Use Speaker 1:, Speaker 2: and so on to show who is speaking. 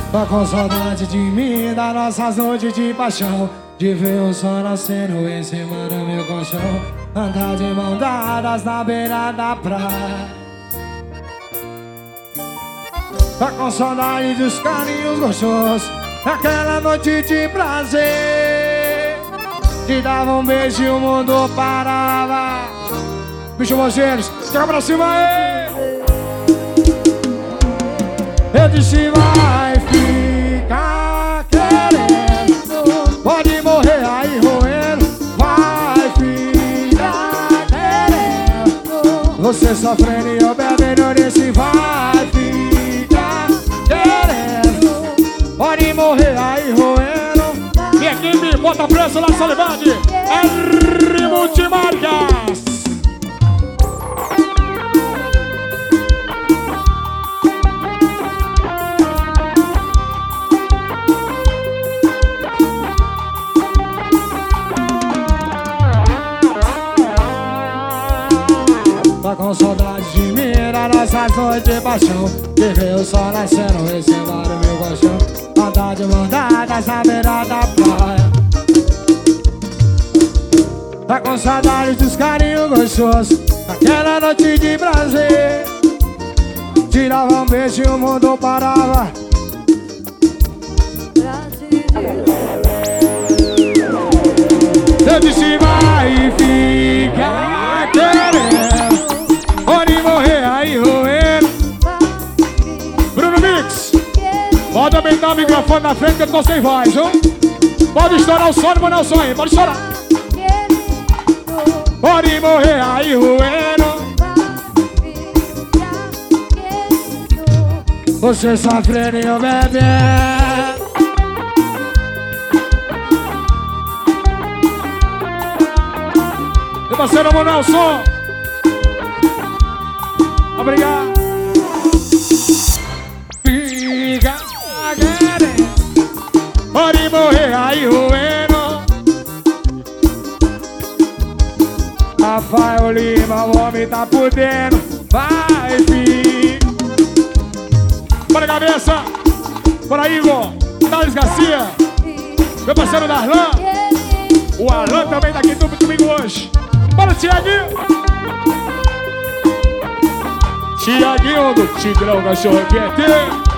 Speaker 1: Tá com saudade de mim, das nossas noites de paixão, de ver o sol nascendo em cima do meu colchão, andar de mão dadas na beira da praia. Tá com saudade dos carinhos gostosos, daquela noite de prazer, te dava um beijo e o mundo parava. Bicho Mojeiros, chega pra cima aí! Eu disse vai ficar querendo, pode morrer aí roendo, vai ficar querendo, você sofrendo e eu bebendo. Eu disse vai ficar querendo, pode morrer aí roendo.
Speaker 2: Minha equipe, bota preço na Salivade, R Multimarcas.
Speaker 1: Tá com saudade de mim, das nossas noites de paixão, de ver o sol nascendo em cima do meu colchão, andar de mão dadas na beira da praia. Tá com saudade dos carinhos gostosos, daquela noite de prazer, tirava um beijo e o mundo parava. Eu disse vai ficar querendo, pode morrer aí roendo.
Speaker 2: Bruno Mix, pode aumentar o microfone na frente que eu tô sem voz, viu? Pode estourar o som, mas não o som aí, pode estourar.
Speaker 1: Pode morrer aí roendo, você sofrendo e eu bebendo.
Speaker 2: Meu parceiro Manuel Som, obrigado.
Speaker 1: Fica querendo, pode morrer aí roendo. Rafael Lima, o homem tá por dentro, vai vir.
Speaker 2: Bora cabeça, bora Igor, Thales Garcia, meu parceiro Darlan, o Alan também tá aqui comigo hoje. Bora Tiaguinho,
Speaker 1: Tiaguinho do Tigrão Cachorro Quente.